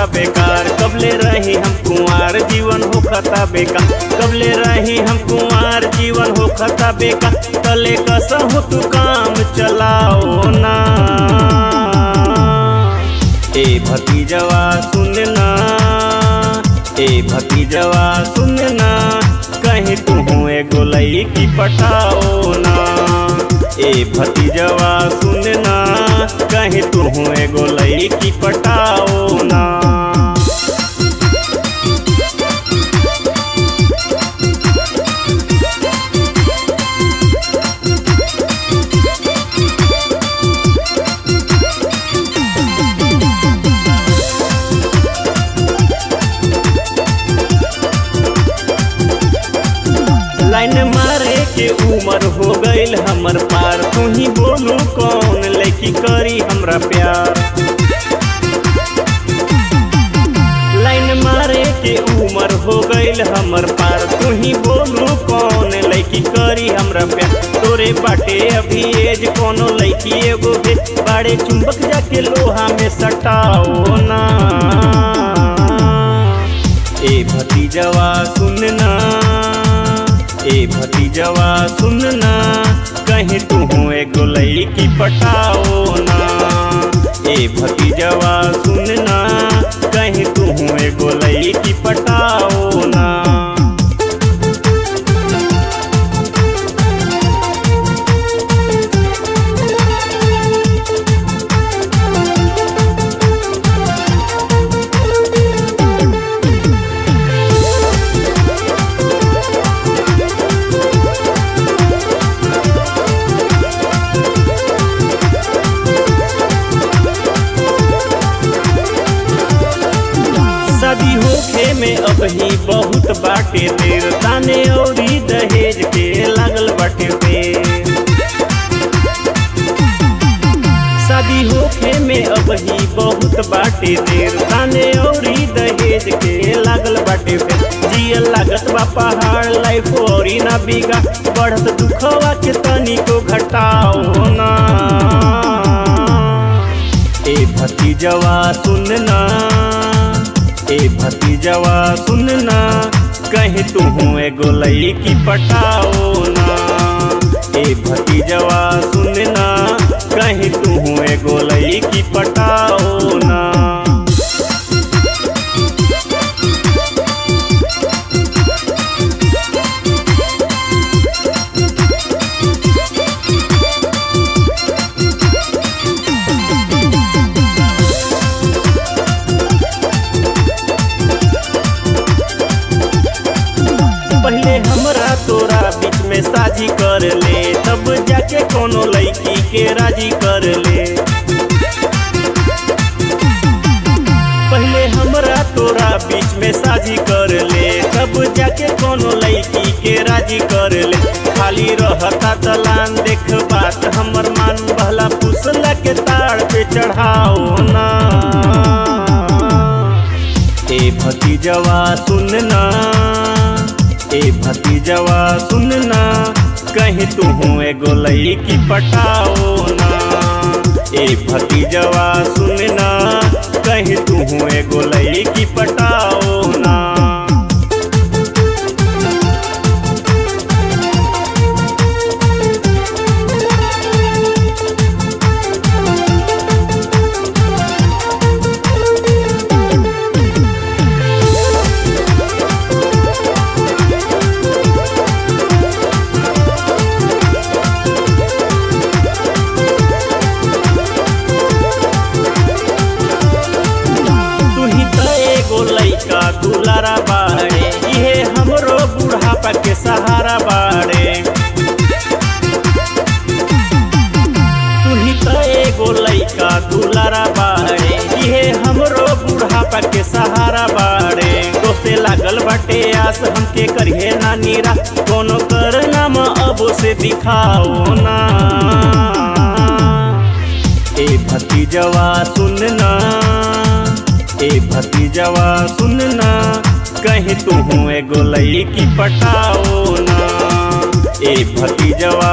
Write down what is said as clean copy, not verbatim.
होखता बेकार। कबले रही हम कुंवार जीवन होखता बेकार। कबले रही हम कुंवार जीवन होखता बेकार। तले कसहु तू काम चलाओ ना। ए भतीजवा सुनना, ए भतीजवा सुनना, कहीं तू एगो लईकी पटाओ ना। ए भतीजवा सुनना, कहीं तू एगो लईकी पटाओ ना। लाइन मारे के उम्र हो गईल हमर पार। तू ही बोलू कौन लड़की करी हमरा प्यार। लाइन मारे के उम्र हो गईल हमर पार। तू ही बोलू कौन लड़की करी हमरा प्यार। तोरे बाटे अभी एज कोनो लड़की एगो भेज। बाड़े चुंबक जाके लोहा में सटाओ ना। ए भतीजवा सुनना, ए भतीजवा सुनना, कहीं तू एगो लईकी पटाओ ना। ए भतीजवा सुनना, कहीं तू एगो लईकी पटाओ ना। शादी होखे में अब ही बहुत बाटे देर। ताने औरी दहेज के लागल बाटे देर। शादी होखे में अब ही बहुत बाटे देर। ताने औरी दहेज के लागल बाटे देर। जियल लागत बा पहाड़ लाइफ औरी ना बिगा। बढ़त दुखवा के तनी को घटाओ ना। ए भतीजवा सुनना, ए भतीजवा सुनना, कहीं तू एगो लईकी पटाओ ना। ए भतीजवा सुनना, कहीं तू एगो लईकी पटाओ ना। पहले हमरा तोरा बीच में साझी कर ले, तब जाके कोनो लड़की के राजी कर ले। पहले हमरा तोरा बीच में साझी कर ले, तब जाके कोनो लड़की के राजी कर ले। खाली रहता दलान देख बात हमर मान। भला पुसला के ताड़ पे चढ़ाओ ना। ए भतीजवा सुनना, ए भतीजवा सुनना, कहीं तू एगो लईकी पटाओ ना। ए भतीजवा सुनना, कहीं तू एगो लईकी पटाओ ना। दुलारा बाड़े, इहे हमरो बुढ़ापा के सहारा बाड़े। तू ही तो एगो लइका दुलारा बाड़े, इहे हमरो बुढ़ापा के सहारा बाड़े। तोसे लागल बाटे आस हमके करिए ना नीरा। कोनो कर नाम अब से दिखाओ ना। ए भतीजवा सुनना, ए भतीजवा सुनना, कहीं तू एगो लईकी पटाओ ना। ए भतीजवा